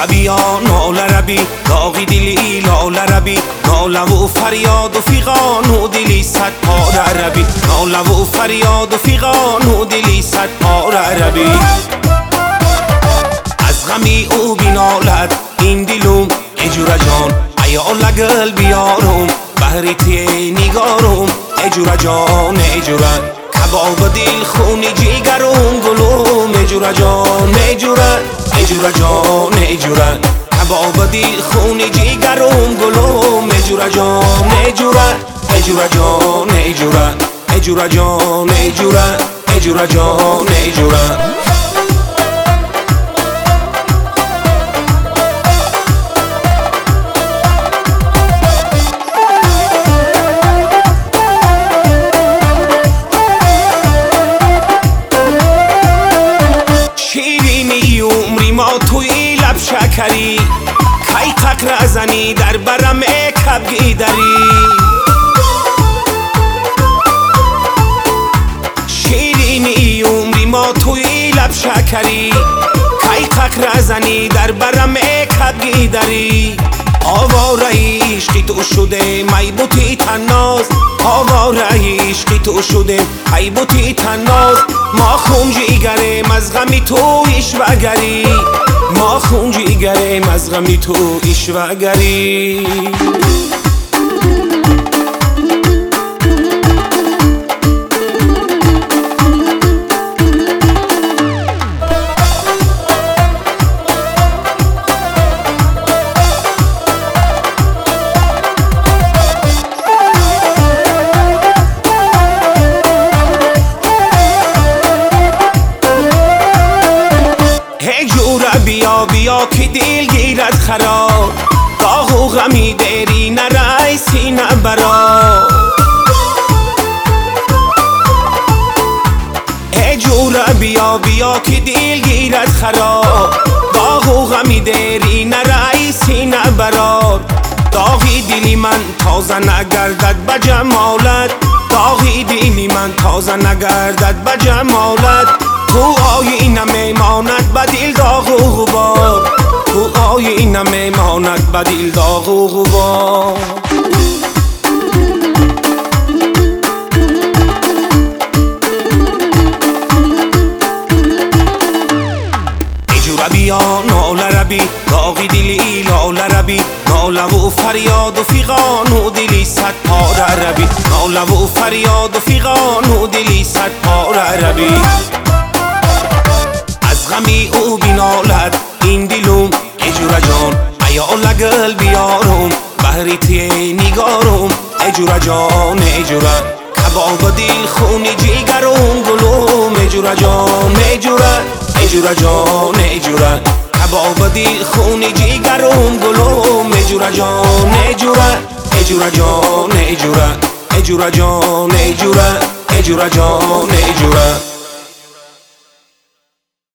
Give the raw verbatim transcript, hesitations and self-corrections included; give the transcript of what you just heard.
جورا بیا ناله ربی داغی دلی لاله ربی ناله و فریاد و فیغان و دلی صد پاره ربی ناله و فریاد و فیغان و دلی صد پاره ربی از غمی او بینالد این دلم ای جورا جان ایالا قلبی یارم بهری تی نگارم ای جورا جان ای جورا کباب دل خونی جیگرم گلوم ای جورا جان ای جورا ای جورا جان ای جورا کباب دل خونی جیگرم گلوم ای جورا جان ای جورا ای جورا جان ای جورا ای جورا جان ای جورا ای جورا جان ای جورا ما توی لب شکری کی تک رزنی در برم کبگی داری شیرینی عمری ما توی لب شکری کی تک رزنی در برم کبگی داری آواره عشقی تو شده می بوتی تناز آواره عشقی تو شده می بوتی تناز ما خون جیگرم از غمی تو ایشوگری ما خون جیگرم از غمی تو ایشوگری بیا بیا که دل گیرد خراب داغ و غمی داری نرای سینه برا ای جورا بیا بیا که دل گیرد خراب داغ و غمی داری نرای سینه برا داغی دلی من تازه نگردد به جمالت داغی دلی من تازه نگردد به جمالت تو آینه میماند به دل داغ و غبار تو آینه میماند به دل داغ و غبار ای جورا بیا ناله ربی داغی دلی لاله ربی ناله و فریاد و فیغان و دلی صد پاره ربی ناله و فریاد و فیغان و دلی صد پاره ربی غمی او بینالد این دلم ای جورا جان ایالا قلبی یارم بهری تی نگارم ای جورا جان ای جورا کباب دل خونی جیگرم گلوم ای جورا جان ای جورا ای جورا جان ای جورا کباب دل خونی جیگرم گلوم ای جورا جان ای جورا ای جورا جان ای جورا ای جورا جان ای جورا ای جورا جان ای جورا